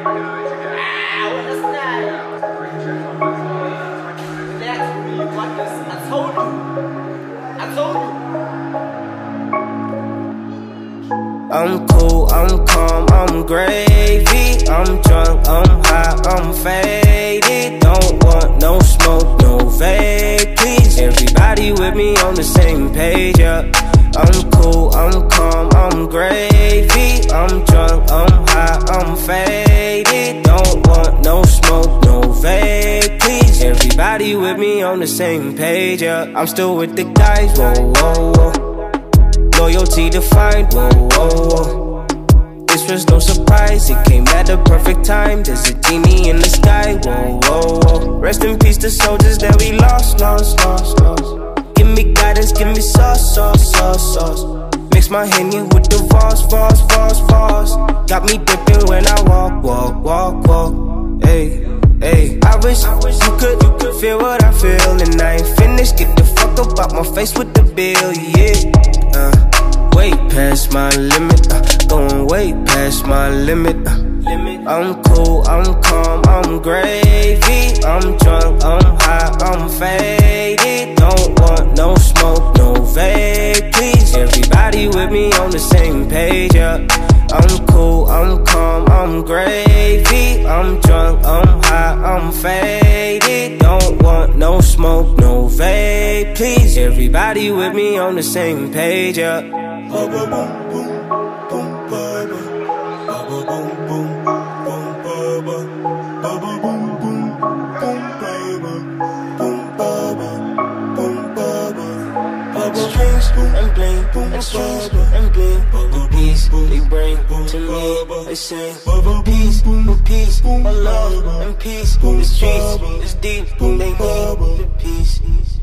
I'm cool, I'm calm, I'm gravy. I'm drunk, I'm high, I'm faded. Don't want no smoke, no vape, please. Everybody with me on the same page, yeah. I'm cool, I'm calm, I'm gravy. I'm drunk, I'm high, I'm faded. Don't want no smoke, no vape, please. Everybody with me on the same page, yeah. I'm still with the guys, whoa, whoa, whoa. Loyalty defined, whoa, whoa, whoa. This was no surprise, it came at the perfect time. There's a genie in the sky, whoa, whoa, whoa. Rest in peace to soldiers that we lost, lost, lost, lost. Give me guidance, give me sauce, sauce, sauce, sauce. Mix my Henny with the Voss, Voss, Voss, Voss. Got me dipping when I walk, walk, walk, walk. Hey, hey. I wish you could feel what I feel. And I ain't finished, get the fuck up out my face with the bill, yeah. Way past my limit, going way past my limit. I'm cool, I'm calm, I'm gravy. I'm drunk, I'm high, I'm faded. Don't want no smoke, no vape, please. Everybody with me on the same page, yeah. I'm cool, I'm calm, I'm gravy. I'm drunk, I'm high, I'm faded. Don't want no smoke, no vape, please. Everybody with me on the same page, yeah. Strings and bling and strings and bling. Peace they bring to me. They sing peace, peace, love and peace. The streets is deep. They need the peace.